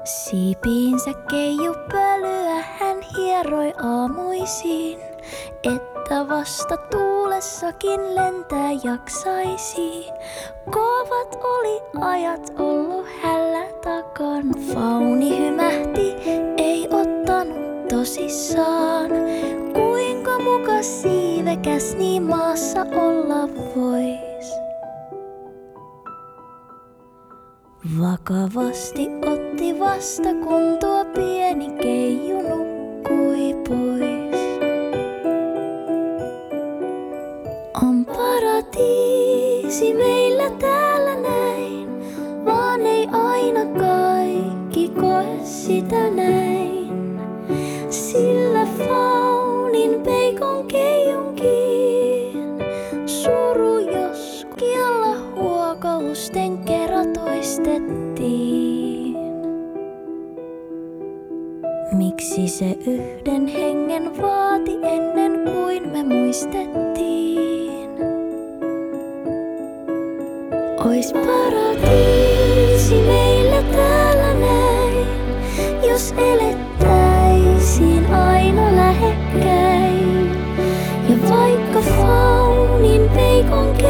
Siipiinsä keijupölyä hän hieroi aamuisin, että vasta tuulessakin lentää jaksaisi. Kovat oli ajat ollut hällä takan. Fauni hymähti, ei ottanut tosissaan. Kuinka muka siivekäs niin maassa olla vois. Vakavasti otti vasta, kun tuo pieni keiju nukkui pois. On paratiisi meillä täällä näin, vaan ei aina kaikki koe sitä näin. Sillä faunin peikon keijunkin suru jos kialla huokausten kerran toistettiin. Miksi se yhden hengen vaati ennen kuin me muistettiin? Ois paratiisi meillä täällä näin, jos elettäisiin aina lähekkäin. Ja vaikka faunin peikon